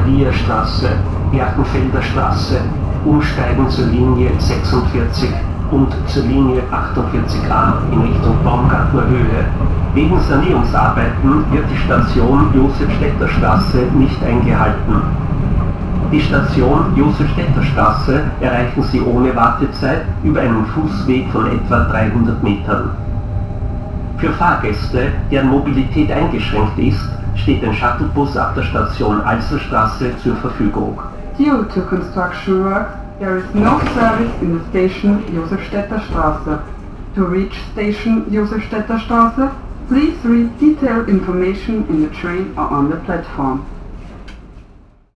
Mariastraße, Bergenfelder Straße, umsteigen zur Linie 46 und zur Linie 48a in Richtung Baumgartner Höhe. Wegen Sanierungsarbeiten wird die Station Josefstädter Straße nicht eingehalten. Die Station Josefstädter Straße erreichen Sie ohne Wartezeit über einen Fußweg von etwa 300 Metern. Für Fahrgäste, deren Mobilität eingeschränkt ist, steht ein Shuttlebus ab der Station Alserstraße zur Verfügung. Due to construction work, there is no service in the station Josefstädter Straße. To reach station Josefstädter Straße, please read detailed information in the train or on the platform.